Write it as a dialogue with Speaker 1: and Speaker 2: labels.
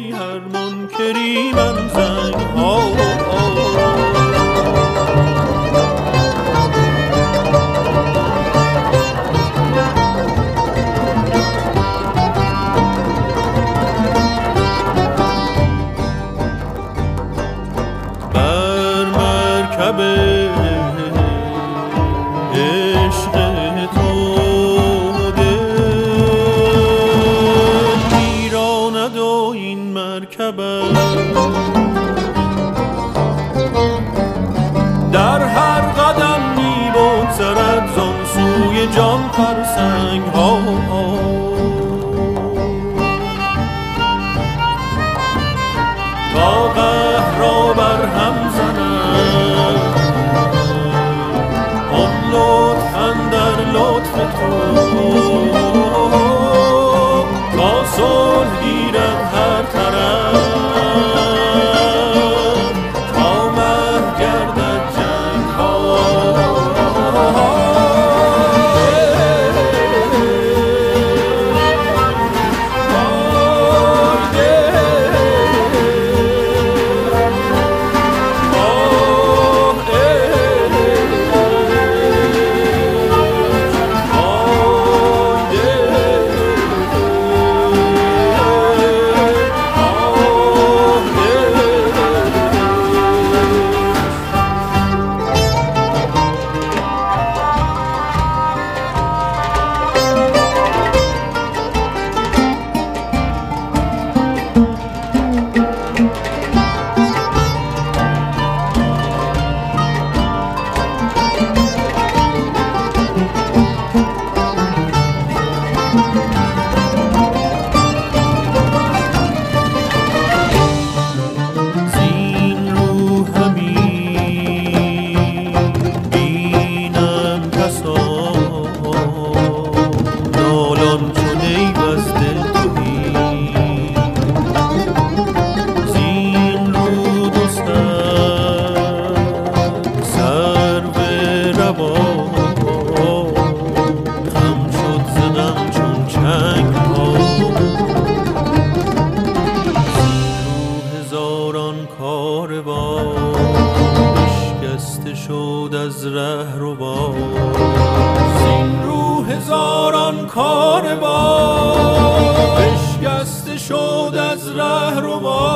Speaker 1: هر منکری من زنگ ها بر مرکب عشق تو دل میراند و این مرکب در هر قدم می‌بگذرد زان سوی جان فرسنگ ها تا قهر را بر هم زند آن لطف اندر لطف تو تا صلح گیرد هر طرف تا محو گردد جنگ ها شد از ره رو باز این رو هزاران کار باز اشکسته شد از ره رو باز